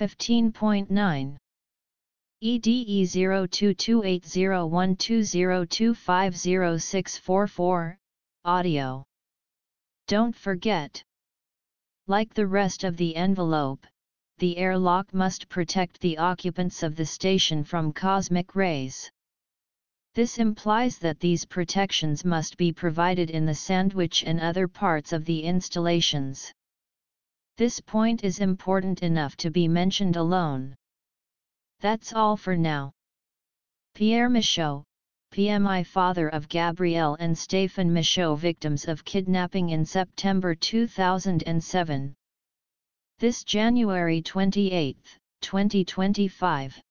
15.9 EDE 02280120250644, audio. Don't forget. Like the rest of the envelope, the airlock must protect the occupants of the station from cosmic rays. This implies that these protections must be provided in the sandwich and other parts of the installations. This point is important enough to be mentioned alone. That's all for now. Pierre Michaud, PMI, father of Gabrielle and Stéphane Michaud, victims of kidnapping in September 2007. This January 28, 2025.